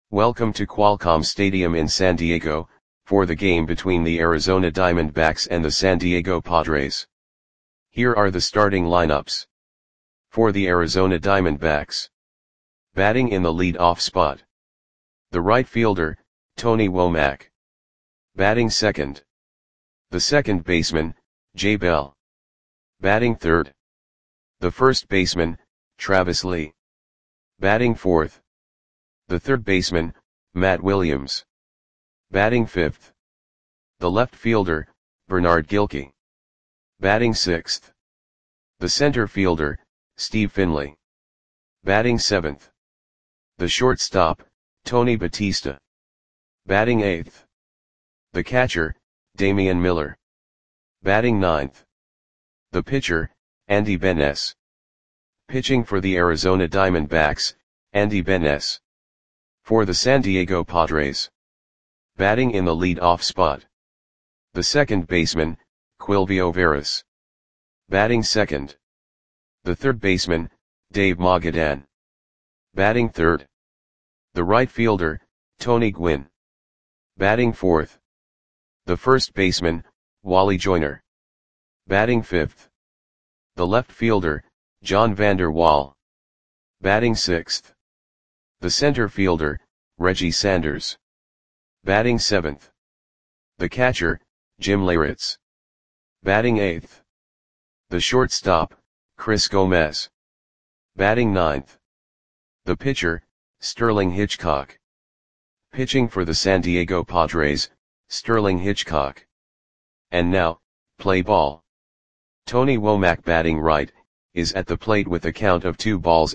Welcome to Qualcomm Stadium in San Diego, for the game between the Arizona Diamondbacks and the San Diego Padres. Here are the starting lineups. For the Arizona Diamondbacks. Batting in the lead-off spot. The right fielder, Tony Womack. Batting second. The second baseman, Jay Bell. Batting third. The first baseman, Travis Lee. Batting fourth. The third baseman, Matt Williams. Batting fifth. The left fielder, Bernard Gilkey. Batting sixth. The center fielder, Steve Finley. Batting seventh. The shortstop, Tony Batista. Batting eighth. The catcher, Damian Miller. Batting ninth. The pitcher, Andy Benes. Pitching for the Arizona Diamondbacks, Andy Benes. For the San Diego Padres. Batting in the lead-off spot. The second baseman, Quilvio Veras. Batting second. The third baseman, Dave Magadan. Batting third. The right fielder, Tony Gwynn. Batting fourth. The first baseman, Wally Joyner. Batting fifth. The left fielder, John Vander Wal. Batting sixth. The center fielder, Reggie Sanders. Batting seventh. The catcher, Jim Leyritz. Batting eighth. The shortstop, Chris Gomez. Batting ninth. The pitcher, Sterling Hitchcock. Pitching for the San Diego Padres, Sterling Hitchcock. And now, play ball. Tony Womack batting right, is at the plate with a count of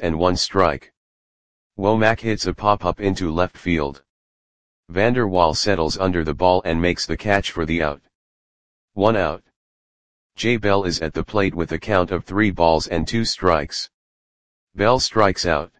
2-1 Womack hits a pop-up into left field. Vander Wal settles under the ball and makes the catch for the out. 1 out. Jay Bell is at the plate with a count of 3-2. Bell strikes out.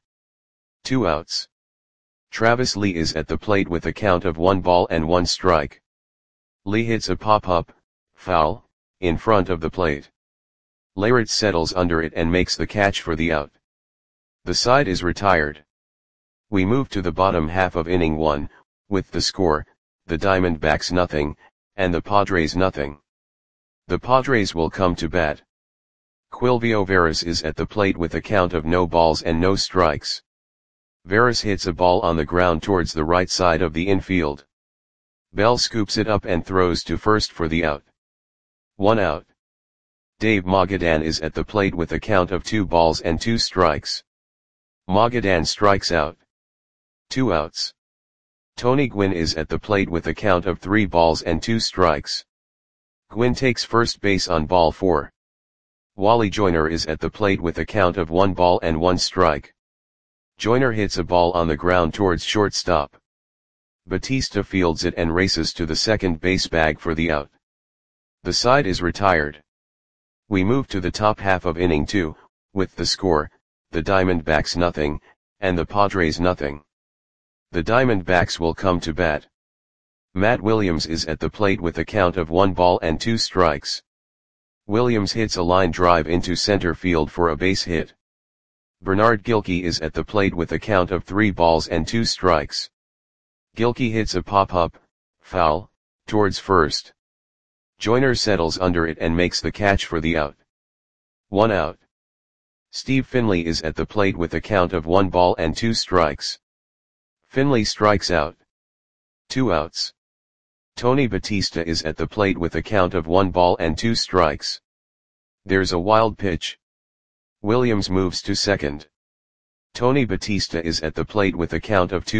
2 outs. Travis Lee is at the plate with a count of 1-1. Lee hits a pop-up, foul, in front of the plate. Leyritz settles under it and makes the catch for the out. The side is retired. We move to the bottom half of inning 1, with the score, the Diamondbacks 0, and the Padres 0. The Padres will come to bat. Quilvio Veras is at the plate with a count of no balls and no strikes. Veras hits a ball on the ground towards the right side of the infield. Bell scoops it up and throws to first for the out. 1 out. Dave Magadan is at the plate with a count of 2-2. Magadan strikes out. 2 outs. Tony Gwynn is at the plate with a count of 3-2. Gwynn takes first base on ball 4. Wally Joyner is at the plate with a count of 1-1. Joyner hits a ball on the ground towards shortstop. Batista fields it and races to the second base bag for the out. The side is retired. We move to the top half of inning 2, with the score, the Diamondbacks 0, and the Padres 0. The Diamondbacks will come to bat. Matt Williams is at the plate with a count of 1-2. Williams hits a line drive into center field for a base hit. Bernard Gilkey is at the plate with a count of 3-2. Gilkey hits a pop-up, foul, towards first. Joyner settles under it and makes the catch for the out. 1 out. Steve Finley is at the plate with a count of 1-2. Finley strikes out. 2 outs. Tony Batista is at the plate with a count of 1-2. There's a wild pitch. Williams moves to second. Tony Batista is at the plate with a count of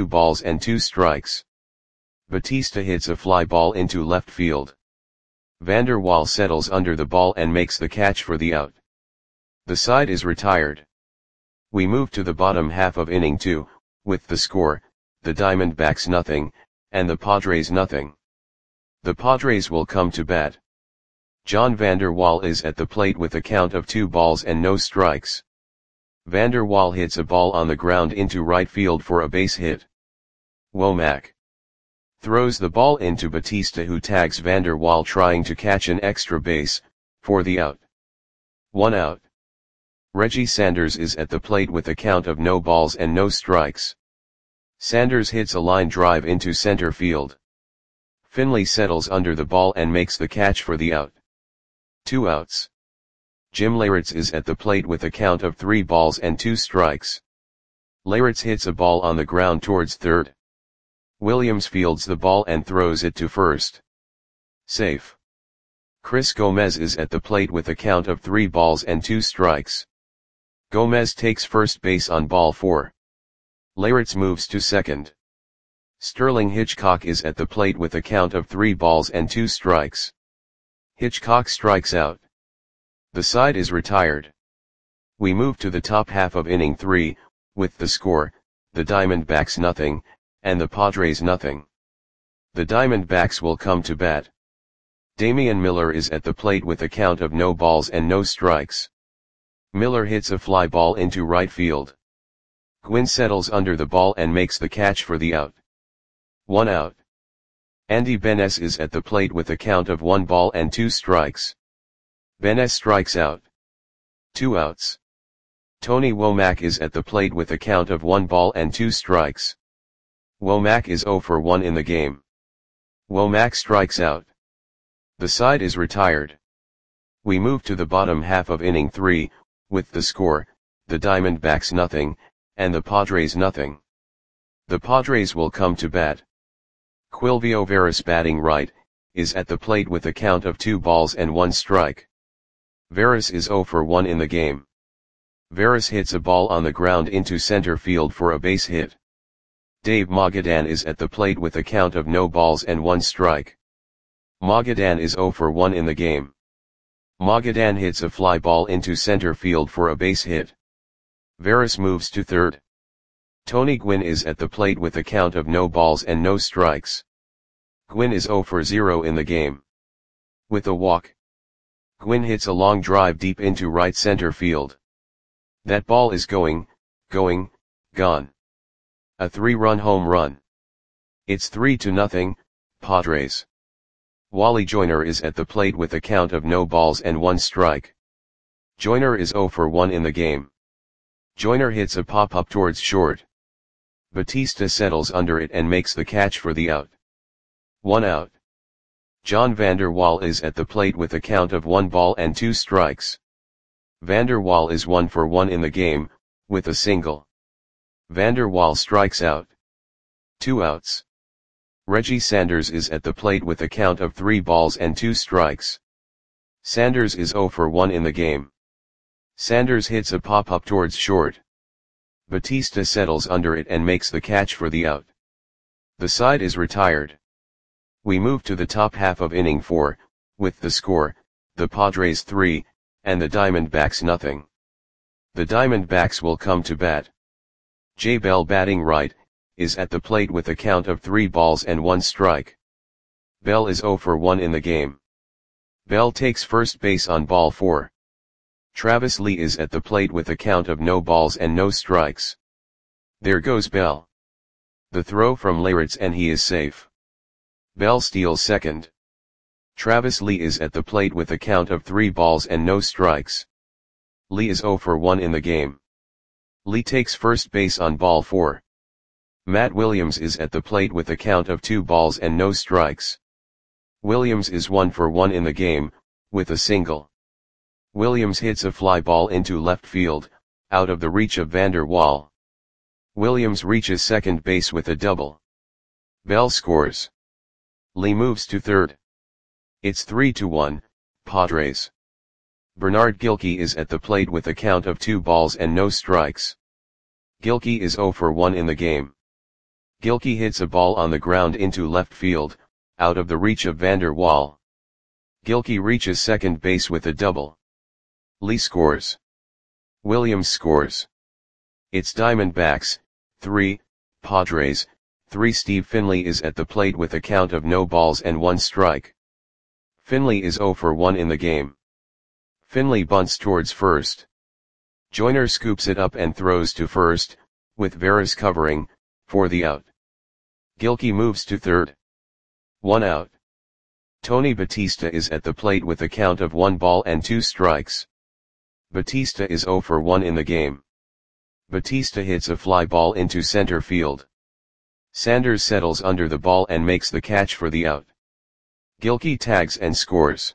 2-2. Batista hits a fly ball into left field. Vander Wal settles under the ball and makes the catch for the out. The side is retired. We move to the bottom half of inning 2, with the score, the Diamondbacks 0, and the Padres 0. The Padres will come to bat. John Vander Wal is at the plate with a count of 2-0. Vander Wal hits a ball on the ground into right field for a base hit. Womack throws the ball into Batista, who tags Vander Wal trying to catch an extra base, for the out. 1 out. Reggie Sanders is at the plate with a count of no balls and no strikes. Sanders hits a line drive into center field. Finley settles under the ball and makes the catch for the out. 2 outs. Jim Leyritz is at the plate with a count of 3 balls and 2 strikes. Leyritz hits a ball on the ground towards third. Williams fields the ball and throws it to first. Safe. Chris Gomez is at the plate with a count of 3 balls and 2 strikes. Gomez takes first base on ball 4. Leyritz moves to second. Sterling Hitchcock is at the plate with a count of 3 balls and 2 strikes. Hitchcock strikes out. The side is retired. We move to the top half of inning 3, with the score, the Diamondbacks nothing, and the Padres nothing. The Diamondbacks will come to bat. Damian Miller is at the plate with a count of no balls and no strikes. Miller hits a fly ball into right field. Gwynn settles under the ball and makes the catch for the out. 1 out. Andy Benes is at the plate with a count of 1 ball and 2 strikes. Benes strikes out. 2 outs. Tony Womack is at the plate with a count of 1 ball and 2 strikes. Womack is 0 for 1 in the game. Womack strikes out. The side is retired. We move to the bottom half of inning 3, with the score, the Diamondbacks nothing, and the Padres nothing. The Padres will come to bat. Quilvio Veras, batting right, is at the plate with a count of 2 balls and 1 strike. Veras is 0 for 1 in the game. Veras hits a ball on the ground into center field for a base hit. Dave Magadan is at the plate with a count of no balls and 1 strike. Magadan is 0 for 1 in the game. Magadan hits a fly ball into center field for a base hit. Veras moves to third. Tony Gwynn is at the plate with a count of no balls and no strikes. Gwynn is 0 for 0 in the game. With a walk, Gwynn hits a long drive deep into right center field. That ball is gone. A 3-run home run. It's 3-0, Padres. Wally Joyner is at the plate with a count of no balls and 1 strike. Joyner is 0 for 1 in the game. Joyner hits a pop-up towards short. Batista settles under it and makes the catch for the out. 1 out. John Vander Wal is at the plate with a count of 1 ball and 2 strikes. Vander Wal is 1 for 1 in the game, with a single. Vander Wal strikes out. 2 outs. Reggie Sanders is at the plate with a count of 3 balls and 2 strikes. Sanders is 0 for 1 in the game. Sanders hits a pop-up towards short. Batista settles under it and makes the catch for the out. The side is retired. We move to the top half of inning 4, with the score, the Padres 3, and the Diamondbacks nothing. The Diamondbacks will come to bat. Jay Bell, batting right, is at the plate with a count of 3 balls and 1 strike. Bell is 0 for 1 in the game. Bell takes first base on ball 4. Travis Lee is at the plate with a count of no balls and no strikes. There goes Bell. The throw from Leyritz and he is safe. Bell steals second. Travis Lee is at the plate with a count of 3 balls and no strikes. Lee is 0 for 1 in the game. Lee takes first base on ball 4. Matt Williams is at the plate with a count of 2 balls and no strikes. Williams is 1 for 1 in the game, with a single. Williams hits a fly ball into left field, out of the reach of Vander Wal. Williams reaches second base with a double. Bell scores. Lee moves to third. It's 3-1, Padres. Bernard Gilkey is at the plate with a count of 2 balls and no strikes. Gilkey is 0 for 1 in the game. Gilkey hits a ball on the ground into left field, out of the reach of Vander Wal. Gilkey reaches second base with a double. Lee scores. Williams scores. It's Diamondbacks, 3, Padres, 3. Steve Finley is at the plate with a count of no balls and 1 strike. Finley is 0 for 1 in the game. Finley bunts towards first. Joyner scoops it up and throws to first, with Veras covering, for the out. Gilkey moves to third. 1 out. Tony Batista is at the plate with a count of 1 ball and 2 strikes. Batista is 0 for 1 in the game. Batista hits a fly ball into center field. Sanders settles under the ball and makes the catch for the out. Gilkey tags and scores.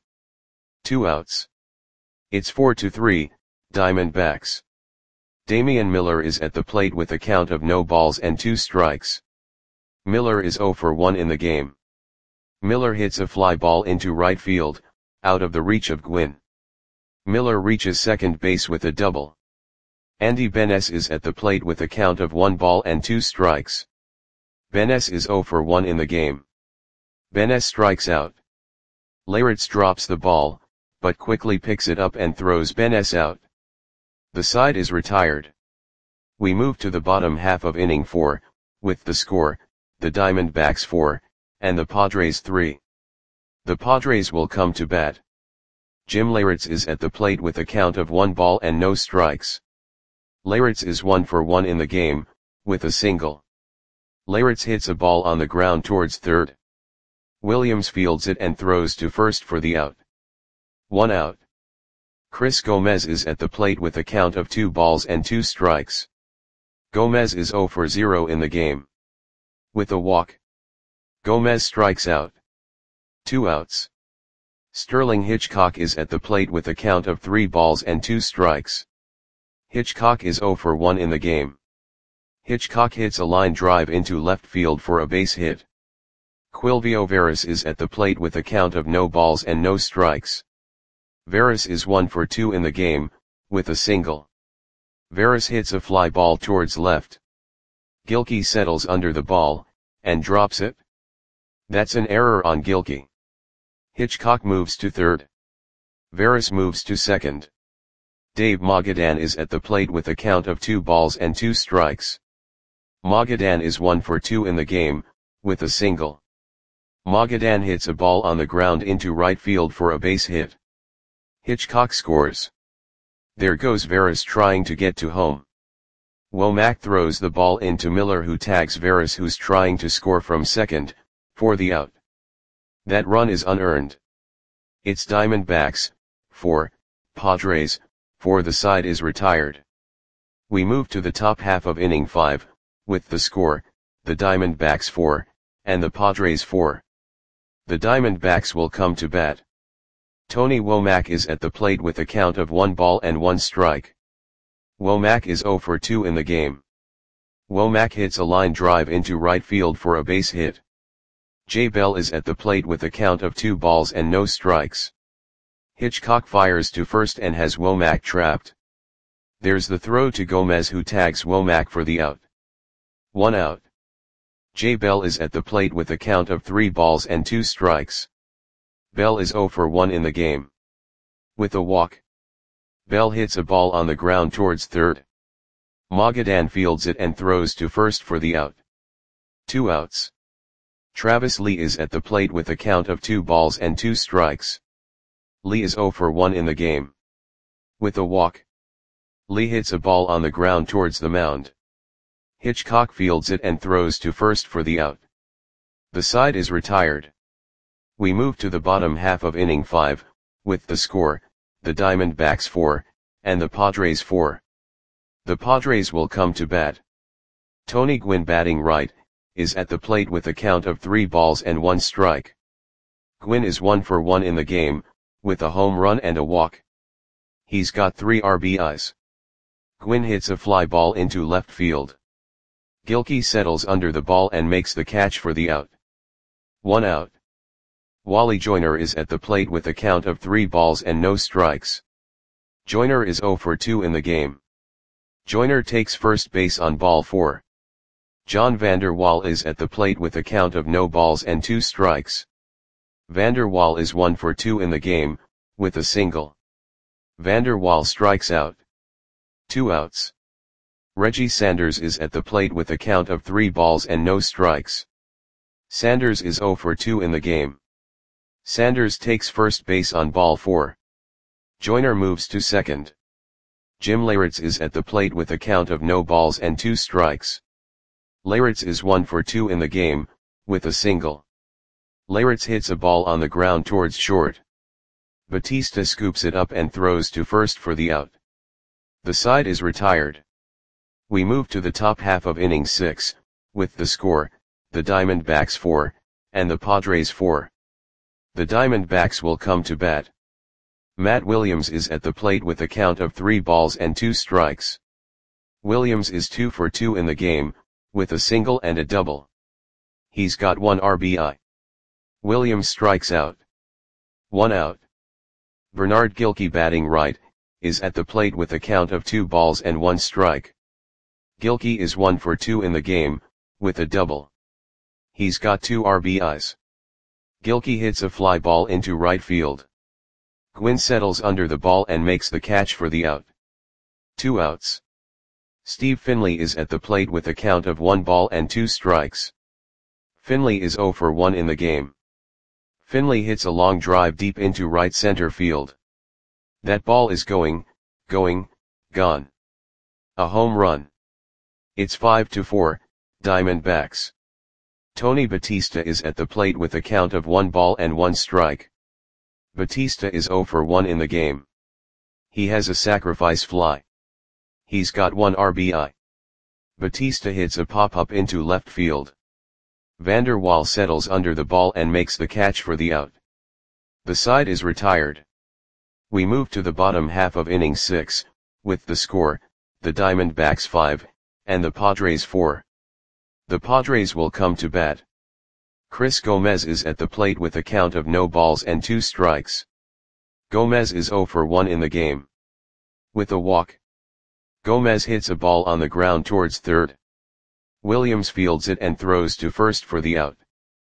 2 outs. It's 4-3, Diamondbacks. Damian Miller is at the plate with a count of no balls and 2 strikes. Miller is 0 for 1 in the game. Miller hits a fly ball into right field, out of the reach of Gwynn. Miller reaches second base with a double. Andy Benes is at the plate with a count of 1 ball and 2 strikes. Benes is 0 for 1 in the game. Benes strikes out. Leyritz drops the ball, but quickly picks it up and throws Benes out. The side is retired. We move to the bottom half of inning 4, with the score, the Diamondbacks 4, and the Padres 3. The Padres will come to bat. Jim Leyritz is at the plate with a count of 1 ball and no strikes. Leyritz is 1 for 1 in the game, with a single. Leyritz hits a ball on the ground towards third. Williams fields it and throws to first for the out. 1 out. Chris Gomez is at the plate with a count of 2 balls and 2 strikes. Gomez is 0 for 0 in the game. With a walk, Gomez strikes out. 2 outs. Sterling Hitchcock is at the plate with a count of 3 balls and 2 strikes. Hitchcock is 0 for 1 in the game. Hitchcock hits a line drive into left field for a base hit. Quilvio Veras is at the plate with a count of no balls and no strikes. Veras is 1 for 2 in the game, with a single. Veras hits a fly ball towards left. Gilkey settles under the ball, and drops it. That's an error on Gilkey. Hitchcock moves to third. Veras moves to second. Dave Magadan is at the plate with a count of 2 balls and 2 strikes. Magadan is 1 for 2 in the game, with a single. Magadan hits a ball on the ground into right field for a base hit. Hitchcock scores. There goes Veras trying to get to home. Womack throws the ball into Miller, who tags Veras, who's trying to score from second, for the out. That run is unearned. It's Diamondbacks, 4, Padres, 4. The side is retired. We move to the top half of inning 5, with the score, the Diamondbacks 4, and the Padres 4. The Diamondbacks will come to bat. Tony Womack is at the plate with a count of 1 ball and 1 strike. Womack is 0 for 2 in the game. Womack hits a line drive into right field for a base hit. Jay Bell is at the plate with a count of 2 balls and no strikes. Hitchcock fires to first and has Womack trapped. There's the throw to Gomez, who tags Womack for the out. 1 out. Jay Bell is at the plate with a count of 3 balls and 2 strikes. Bell is 0 for 1 in the game. With a walk, Bell hits a ball on the ground towards third. Magadan fields it and throws to first for the out. 2 outs. Travis Lee is at the plate with a count of 2 balls and 2 strikes. Lee is 0 for 1 in the game. With a walk, Lee hits a ball on the ground towards the mound. Hitchcock fields it and throws to first for the out. The side is retired. We move to the bottom half of inning 5, with the score, the Diamondbacks 4, and the Padres 4. The Padres will come to bat. Tony Gwynn, batting right, is at the plate with a count of 3 balls and 1 strike. Gwynn is 1 for 1 in the game, with a home run and a walk. He's got 3 RBIs. Gwynn hits a fly ball into left field. Gilkey settles under the ball and makes the catch for the out. 1 out. Wally Joyner is at the plate with a count of 3 balls and no strikes. Joyner is 0 for 2 in the game. Joyner takes first base on ball 4. John Vander Wal is at the plate with a count of no balls and 2 strikes. Vander Wal is 1 for 2 in the game, with a single. Vander Wal strikes out. 2 outs. Reggie Sanders is at the plate with a count of 3 balls and no strikes. Sanders is 0 for 2 in the game. Sanders takes first base on ball 4. Joyner moves to second. Jim Leyritz is at the plate with a count of no balls and 2 strikes. Leyritz is 1 for 2 in the game, with a single. Leyritz hits a ball on the ground towards short. Batista scoops it up and throws to first for the out. The side is retired. We move to the top half of inning 6, with the score, the Diamondbacks 4, and the Padres 4. The Diamondbacks will come to bat. Matt Williams is at the plate with a count of 3 balls and 2 strikes. Williams is 2 for 2 in the game, with a single and a double. He's got 1 RBI. Williams strikes out. 1 out. Bernard Gilkey, batting right, is at the plate with a count of 2 balls and 1 strike. Gilkey is 1 for 2 in the game, with a double. He's got 2 RBIs. Gilkey hits a fly ball into right field. Gwynn settles under the ball and makes the catch for the out. 2 outs. Steve Finley is at the plate with a count of 1 ball and 2 strikes. Finley is 0 for 1 in the game. Finley hits a long drive deep into right center field. That ball is going, gone. A home run. It's 5-4, Diamondbacks. Tony Batista is at the plate with a count of 1 ball and 1 strike. Batista is 0 for 1 in the game. He has a sacrifice fly. He's got 1 RBI. Batista hits a pop-up into left field. Vander Waal settles under the ball and makes the catch for the out. The side is retired. We move to the bottom half of inning 6, with the score, the Diamondbacks 5, and the Padres 4. The Padres will come to bat. Chris Gomez is at the plate with a count of no balls and 2 strikes. Gomez is 0 for 1 in the game. With a walk. Gomez hits a ball on the ground towards third. Williams fields it and throws to first for the out.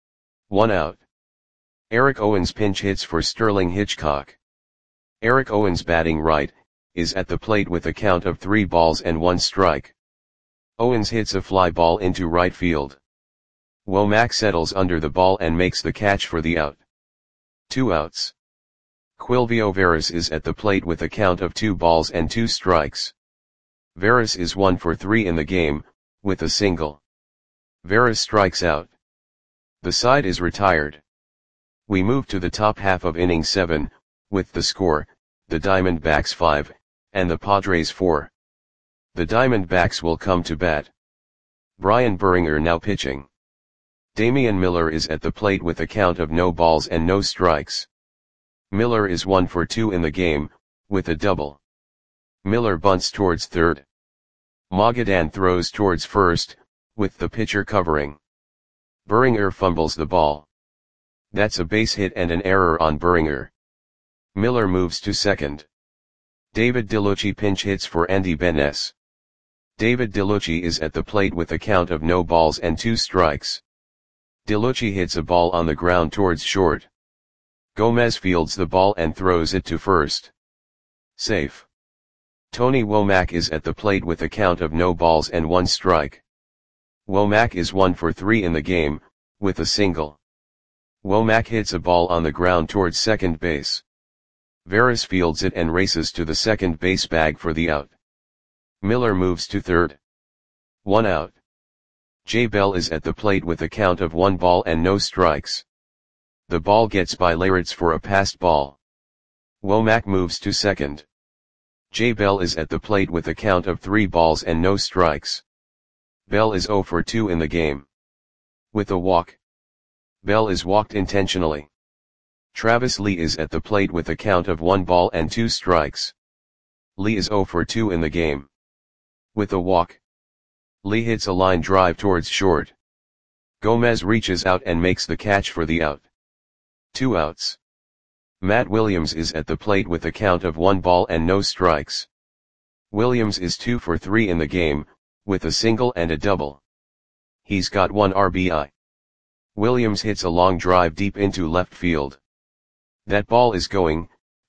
1 out. Eric Owens pinch hits for Sterling Hitchcock. Eric Owens, batting right, is at the plate with a count of 3 balls and 1 strike. Owens hits a fly ball into right field. Womack settles under the ball and makes the catch for the out. 2 outs. Quilvio Veras is at the plate with a count of 2 balls and 2 strikes. Veras is 1 for 3 in the game, with a single. Veras strikes out. The side is retired. We move to the top half of inning 7, with the score, the Diamondbacks 5, and the Padres 4. The Diamondbacks will come to bat. Brian Buringer now pitching. Damian Miller is at the plate with a count of no balls and no strikes. Miller is 1 for 2 in the game, with a double. Miller bunts towards third. Magadan throws towards first, with the pitcher covering. Buringer fumbles the ball. That's a base hit and an error on Buringer. Miller moves to second. David DeLucci pinch hits for Andy Benes. David DeLucci is at the plate with a count of no balls and 2 strikes. DeLucci hits a ball on the ground towards short. Gomez fields the ball and throws it to first. Safe. Tony Womack is at the plate with a count of no balls and 1 strike. Womack is 1 for 3 in the game, with a single. Womack hits a ball on the ground towards second base. Veras fields it and races to the second base bag for the out. Miller moves to third. 1 out. Jay Bell is at the plate with a count of 1 ball and no strikes. The ball gets by Laritz for a passed ball. Womack moves to second. Jay Bell is at the plate with a count of 3 balls and no strikes. Bell is 0 for 2 in the game. With a walk. Bell is walked intentionally. Travis Lee is at the plate with a count of 1 ball and 2 strikes. Lee is 0 for 2 in the game. With a walk. Lee hits a line drive towards short. Gomez reaches out and makes the catch for the out. 2 outs. Matt Williams is at the plate with a count of 1 ball and no strikes. Williams is 2 for 3 in the game, with a single and a double. He's got 1 RBI. Williams hits a long drive deep into left field. That ball is going,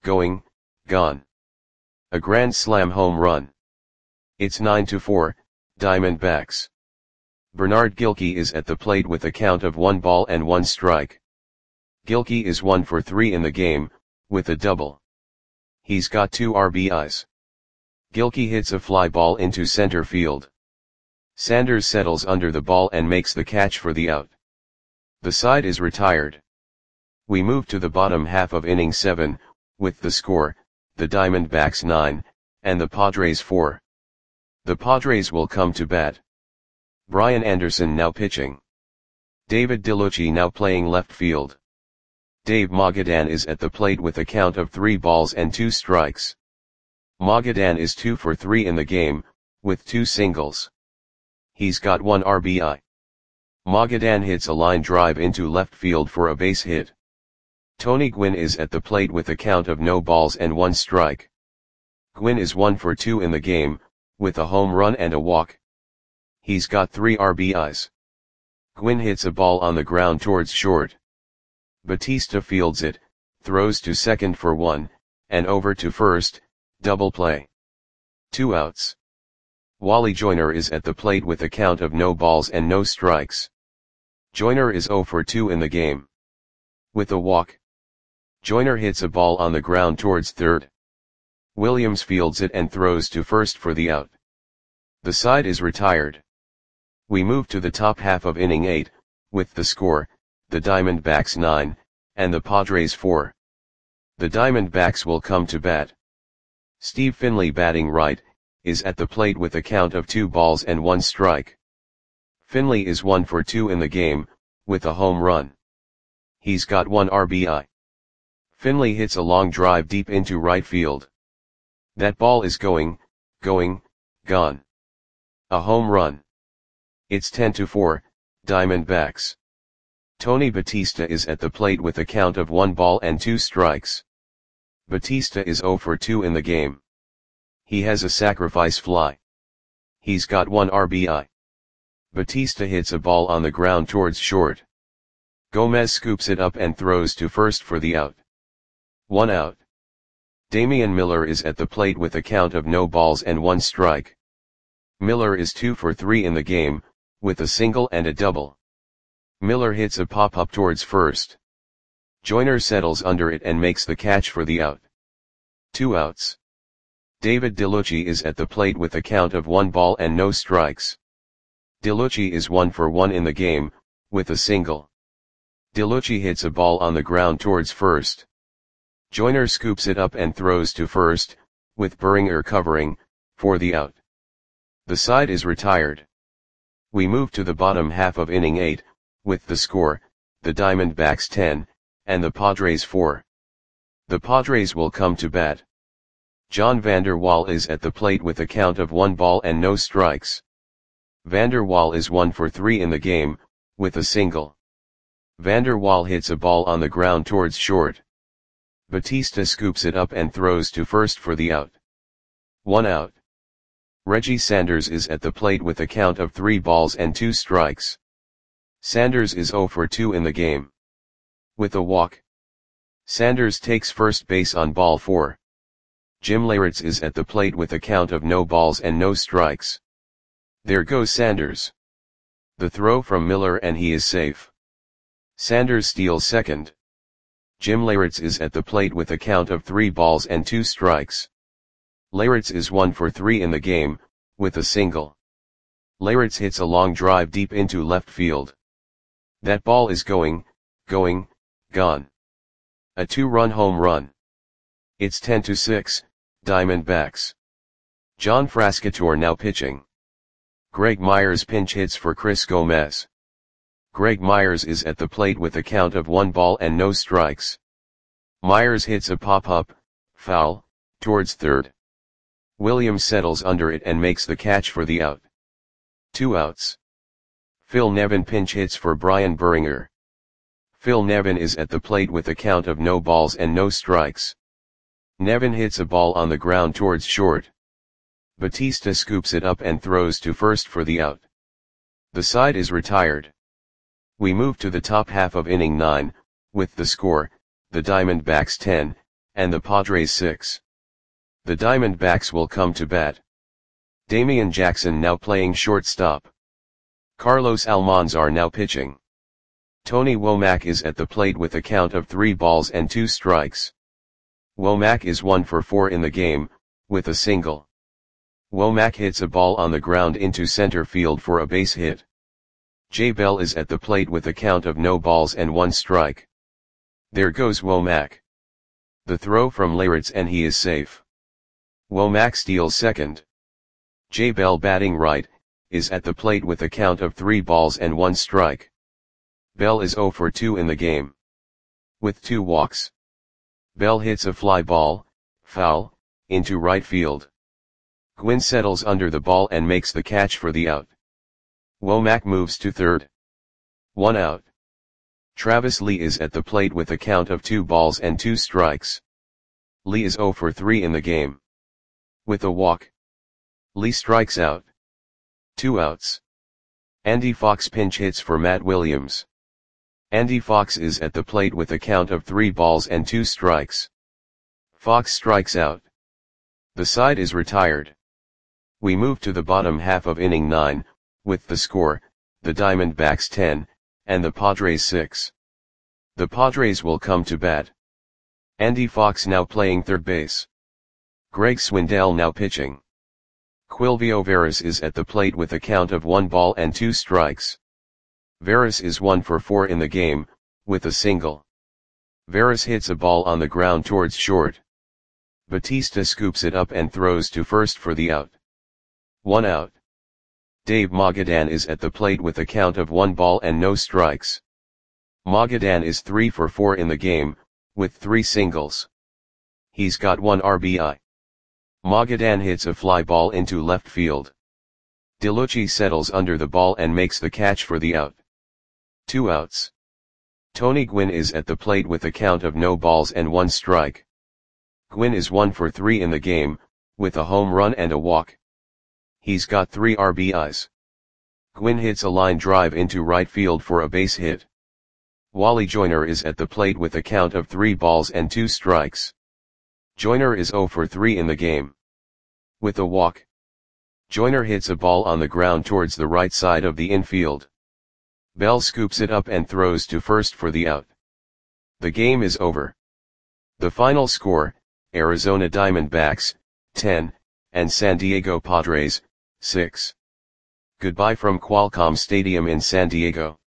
gone. A grand slam home run. It's 9-4, Diamondbacks. Bernard Gilkey is at the plate with a count of 1 ball and 1 strike. Gilkey is 1 for 3 in the game, with a double. He's got 2 RBIs. Gilkey hits a fly ball into center field. Sanders settles under the ball and makes the catch for the out. The side is retired. We move to the bottom half of inning 7, with the score, the Diamondbacks 9, and the Padres 4. The Padres will come to bat. Brian Anderson now pitching. David DeLucci now playing left field. Dave Magadan is at the plate with a count of 3 balls and 2 strikes. Magadan is 2 for 3 in the game, with 2 singles. He's got 1 RBI. Magadan hits a line drive into left field for a base hit. Tony Gwynn is at the plate with a count of no balls and 1 strike. Gwynn is 1 for 2 in the game, with a home run and a walk. He's got 3 RBIs. Gwynn hits a ball on the ground towards short. Batista fields it, throws to second for 1, and over to first, double play. 2 outs. Wally Joyner is at the plate with a count of no balls and no strikes. Joyner is 0 for 2 in the game. With a walk. Joyner hits a ball on the ground towards third. Williams fields it and throws to first for the out. The side is retired. We move to the top half of inning 8, with the score, the Diamondbacks 9, and the Padres 4. The Diamondbacks will come to bat. Steve Finley batting right, is at the plate with a count of 2 balls and 1 strike. Finley is 1 for 2 in the game, with a home run. He's got 1 RBI. Finley hits a long drive deep into right field. That ball is going, gone. A home run. It's 10-4, Diamondbacks. Tony Batista is at the plate with a count of 1 ball and 2 strikes. Batista is 0 for 2 in the game. He has a sacrifice fly. He's got 1 RBI. Batista hits a ball on the ground towards short. Gomez scoops it up and throws to first for the out. 1 out. Damian Miller is at the plate with a count of no balls and 1 strike. Miller is 2 for 3 in the game, with a single and a double. Miller hits a pop-up towards first. Joyner settles under it and makes the catch for the out. 2 outs. David DeLucci is at the plate with a count of 1 ball and no strikes. DeLucci is 1 for 1 in the game, with a single. DeLucci hits a ball on the ground towards first. Joyner scoops it up and throws to first, with Beringer covering, for the out. The side is retired. We move to the bottom half of inning 8, with the score, the Diamondbacks 10, and the Padres 4. The Padres will come to bat. John Vander Wal is at the plate with a count of 1 ball and no strikes. Vander Wal is 1 for 3 in the game, with a single. Vander Wal hits a ball on the ground towards short. Batista scoops it up and throws to first for the out. 1 out. Reggie Sanders is at the plate with a count of 3 balls and 2 strikes. Sanders is 0 for 2 in the game. With a walk. Sanders takes first base on ball 4. Jim Leyritz is at the plate with a count of no balls and no strikes. There goes Sanders. The throw from Miller and he is safe. Sanders steals second. Jim Leyritz is at the plate with a count of 3 balls and 2 strikes. Leyritz is 1 for 3 in the game, with a single. Leyritz hits a long drive deep into left field. That ball is going, gone. A 2-run home run. It's 10-6, Diamondbacks. John Frascatore now pitching. Greg Myers pinch hits for Chris Gomez. Greg Myers is at the plate with a count of 1 ball and no strikes. Myers hits a pop-up, foul, towards third. Williams settles under it and makes the catch for the out. 2 outs. Phil Nevin pinch hits for Brian Beringer. Phil Nevin is at the plate with a count of no balls and no strikes. Nevin hits a ball on the ground towards short. Batista scoops it up and throws to first for the out. The side is retired. We move to the top half of inning 9, with the score, the Diamondbacks 10, and the Padres 6. The Diamondbacks will come to bat. Damian Jackson now playing shortstop. Carlos Almanzar now pitching. Tony Womack is at the plate with a count of 3 balls and 2 strikes. Womack is 1 for 4 in the game, with a single. Womack hits a ball on the ground into center field for a base hit. Jay Bell is at the plate with a count of no balls and 1 strike. There goes Womack. The throw from Leyritz and he is safe. Womack steals second. Jay Bell batting right, is at the plate with a count of 3 balls and 1 strike. Bell is 0 for 2 in the game. With 2 walks. Bell hits a fly ball, foul, into right field. Gwynn settles under the ball and makes the catch for the out. Womack moves to third. 1 out. Travis Lee is at the plate with a count of 2 balls and 2 strikes. Lee is 0 for 3 in the game. With a walk. Lee strikes out. 2 outs. Andy Fox pinch hits for Matt Williams. Andy Fox is at the plate with a count of 3 balls and 2 strikes. Fox strikes out. The side is retired. We move to the bottom half of inning 9, with the score, the Diamondbacks 10, and the Padres 6. The Padres will come to bat. Andy Fox now playing third base. Greg Swindell now pitching. Quilvio Veras is at the plate with a count of 1 ball and 2 strikes. Veras is 1 for 4 in the game, with a single. Veras hits a ball on the ground towards short. Batista scoops it up and throws to first for the out. 1 out. Dave Magadan is at the plate with a count of 1 ball and no strikes. Magadan is 3 for 4 in the game, with 3 singles. He's got 1 RBI. Magadan hits a fly ball into left field. DeLucci settles under the ball and makes the catch for the out. 2 outs. Tony Gwynn is at the plate with a count of no balls and 1 strike. Gwynn is 1 for 3 in the game, with a home run and a walk. He's got 3 RBIs. Gwynn hits a line drive into right field for a base hit. Wally Joyner is at the plate with a count of 3 balls and 2 strikes. Joyner is 0 for 3 in the game. With a walk. Joyner hits a ball on the ground towards the right side of the infield. Bell scoops it up and throws to first for the out. The game is over. The final score, Arizona Diamondbacks, 10, and San Diego Padres, 6. Goodbye from Qualcomm Stadium in San Diego.